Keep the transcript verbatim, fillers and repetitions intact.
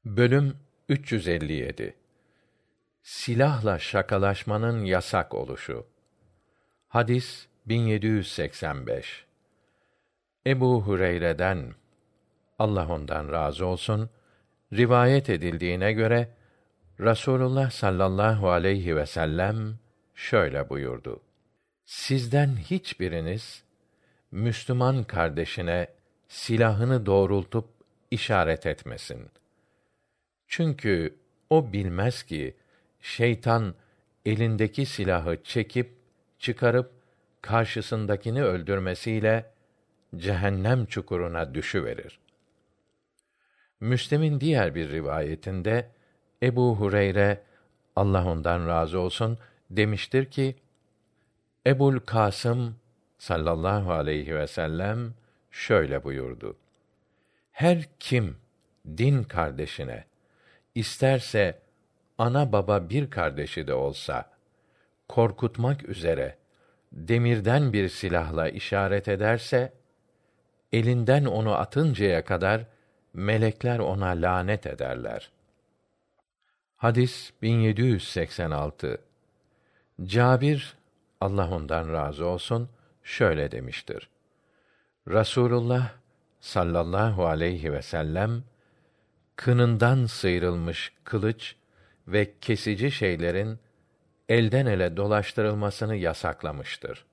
Bölüm üç yüz elli yedi. Silahla şakalaşmanın yasak oluşu. Hadis bin yedi yüz seksen beş. Ebu Hureyre'den, Allah ondan razı olsun, rivayet edildiğine göre Rasulullah sallallahu aleyhi ve sellem şöyle buyurdu: Sizden hiçbiriniz Müslüman kardeşine silahını doğrultup işaret etmesin. Çünkü o bilmez ki şeytan elindeki silahı çekip çıkarıp karşısındakini öldürmesiyle cehennem çukuruna düşüverir. Müslim'in diğer bir rivayetinde Ebu Hureyre, Allah ondan razı olsun, demiştir ki, Ebul Kasım sallallahu aleyhi ve sellem şöyle buyurdu: Her kim din kardeşine, isterse ana baba bir kardeşi de olsa, korkutmak üzere demirden bir silahla işaret ederse, elinden onu atıncaya kadar melekler ona lanet ederler. Hadis bin yedi yüz seksen altı. Cabir, Allah ondan razı olsun, şöyle demiştir: Rasulullah sallallahu aleyhi ve sellem kınından sıyrılmış kılıç ve kesici şeylerin elden ele dolaştırılmasını yasaklamıştır.